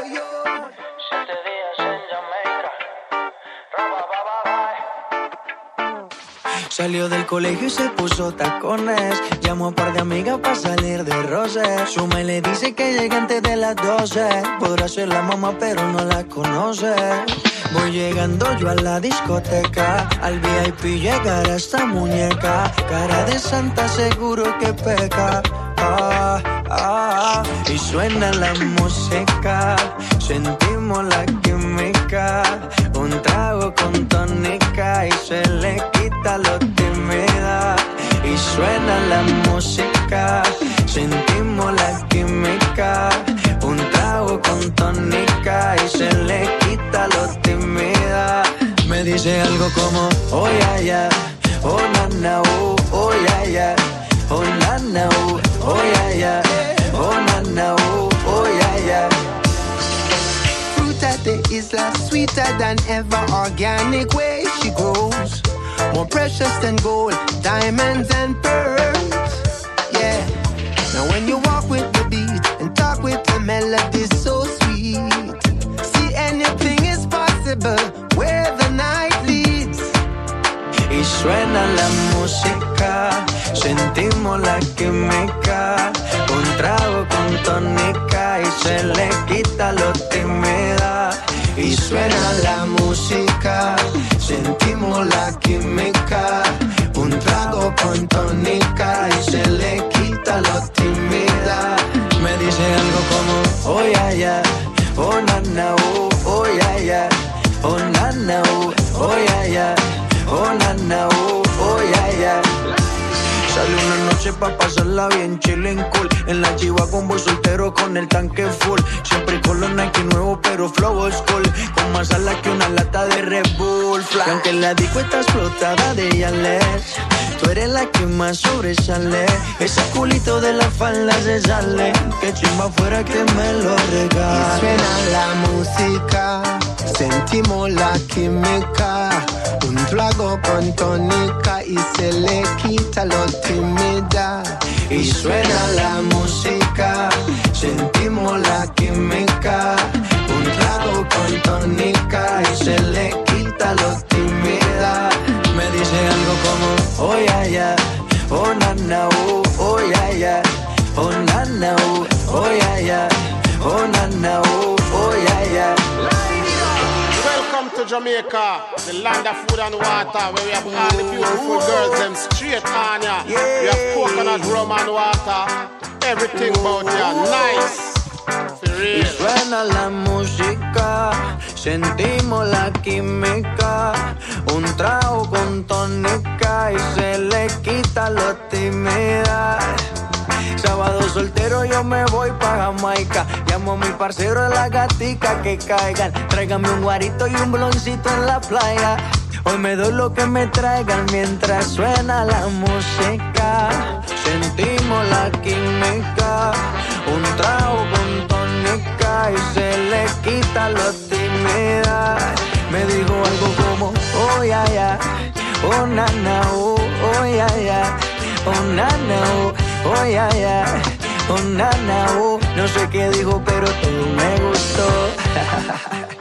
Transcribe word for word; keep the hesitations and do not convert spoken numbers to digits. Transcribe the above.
Siete días en Jamaica. Raba, ba, ba, ba. Salió del colegio y se puso tacones. Llamó a un par de amigas para salir de roce. Suma y le dice que llegue antes de las doce. Podrá ser la mamá pero no la conoce. Voy llegando yo a la discoteca. Al V I P llegará esta muñeca. Cara de santa seguro que peca. Ah, ah, y suena la música. Sentimos la química. Un trago con tónica y se le quita lo tímida. Y suena la música. Sentimos la química. Un trago con tónica y se le quita lo tímida. Me dice algo como oh yeah yeah, oh na na oh, oh yeah yeah, oh na na oh, oh yeah yeah, oh na na oh, oh yeah yeah. Fruit at the isla, sweeter than ever, organic way she grows, more precious than gold, diamonds and pearls. Yeah. Now when you walk with the beat and talk with the melody so sweet, see anything is possible where the night leads. Y suena la música, sentimos la química, un trago con tónica y se le quita lo tímida. Y suena la música, sentimos la química, un trago con tónica y se le quita lo tímida. Me dice algo como oh yeah yeah, oh na na oh, oh yeah yeah, oh na na oh, oh yeah yeah, oh na na oh, oh yeah yeah. Sale una noche pa' pasarla bien, chillin' cool. En la chiva con voy soltero con el tanque full. Siempre con los Nike nuevos pero flow old school. Con más alas que una lata de Red Bull. Y aunque la disco está explotada de Yales, tú eres la que más sobresale. Ese culito de la falda se sale. Que chimba fuera que me lo regale. Y suena la música, sentimos la química, un trago con tónica y se le quita lo tímida. Y suena la música, sentimos la química, un trago con tónica y se le quita lo tímida. Me dice algo como oh yeah yeah, oh na na oh, oh yeah yeah, oh na na oh, oh yeah yeah, oh na na oh, oh yeah yeah. Welcome to Jamaica, the land of food and water, where we have all the beautiful girls, them straight on ya. Yeah. We have coconut rum and water, everything about ya, nice, for Y real. suena la música, sentimos la química, un trago con tónica y se le quita lo tímida. Sábado soltero yo me voy pa' Jamaica. Llamo a mi parcero de la gatica que caigan. Tráigame un guarito y un bloncito en la playa. Hoy me doy lo que me traigan mientras suena la música. Sentimos la química, un trago con tónica y se le quita lo tímida. Me dijo algo como oh yeah yeah, oh na na oh, oh yeah yeah, oh na na oh, oh yeah yeah, oh na na oh. No sé qué dijo pero todo me gustó.